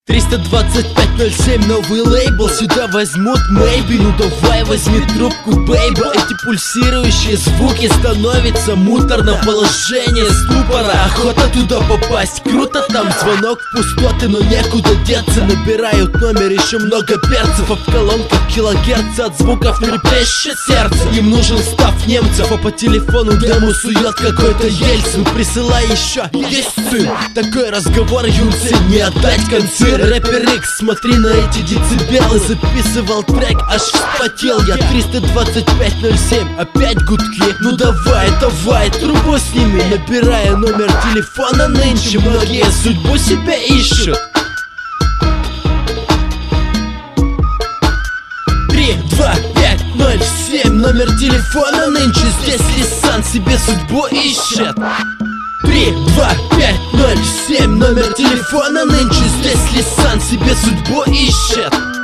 32507, новый лейбл, сюда возьмут maybe. Ну давай возьми трубку, бейба. Эти пульсирующие звуки, становится муторно, положение ступора. Охота туда попасть, круто там, звонок в пустоты, но некуда деться. Набирают номер, еще много перцев, а в колонках килогерц от звуков трепещет сердце. Им нужен став немцев, а по телефону дему сует какой-то Ельцин. Присылай еще, есть сын. Такой разговор, юнцы, не отдать концы. Рэпер Икс, смотри на эти децибелы. Записывал трек, аж вспотел я. 32507, опять гудки. Ну давай, трубу сними. Набирая номер телефона нынче, многие судьбу себя ищут. 32507, номер телефона нынче. Здесь Лисан себе судьбу ищет. 32507, номер телефона нынче. Здесь Лисан себе судьбу ищет.